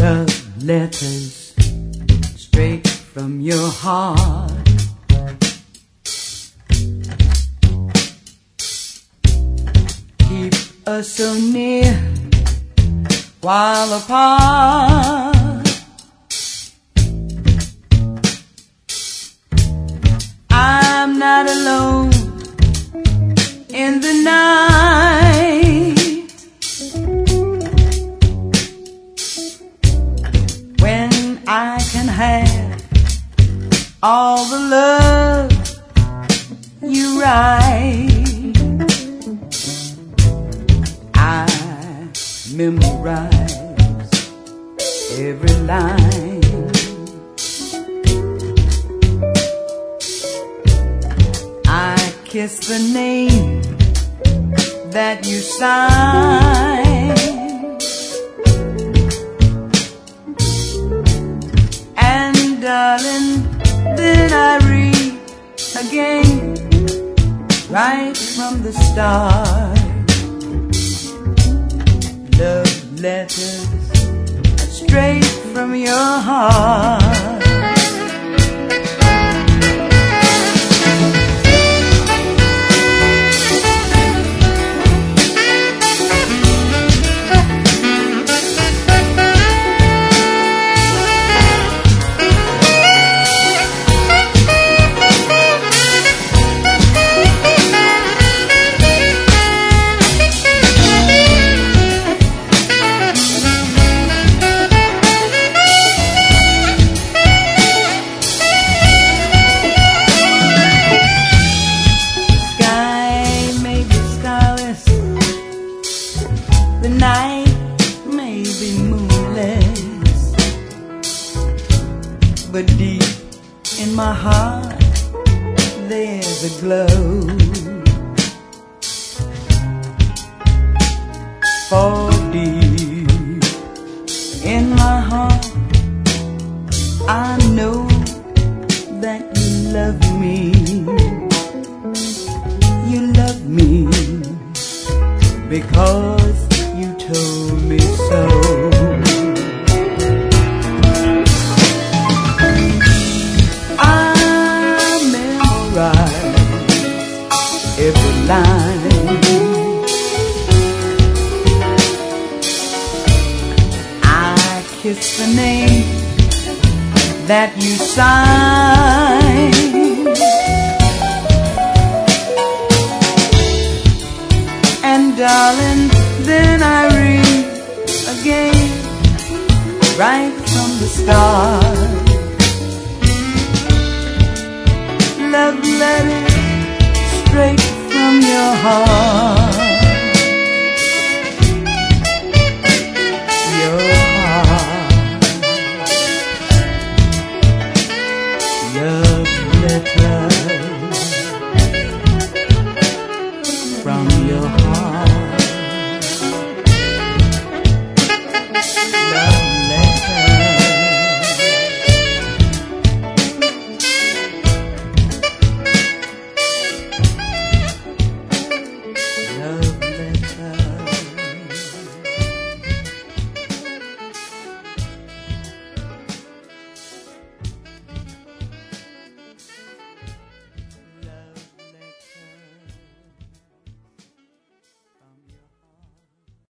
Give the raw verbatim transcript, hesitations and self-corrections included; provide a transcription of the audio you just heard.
Love letters straight from your heart. Keep us so near while apart. I'm not alone in the night when I can have all the love you write. I memorize every line. I kiss the name that you sign, and darling, then I read again right from the start. Love letters straight from your heart. The night may be moonless, but deep in my heart there's a glow. For deep in my heart I know that you love me. You love me because you told me so. I memorize every line. I kiss the name that you sign, and darling, then I read again right from the start. Love letters straight from your heart.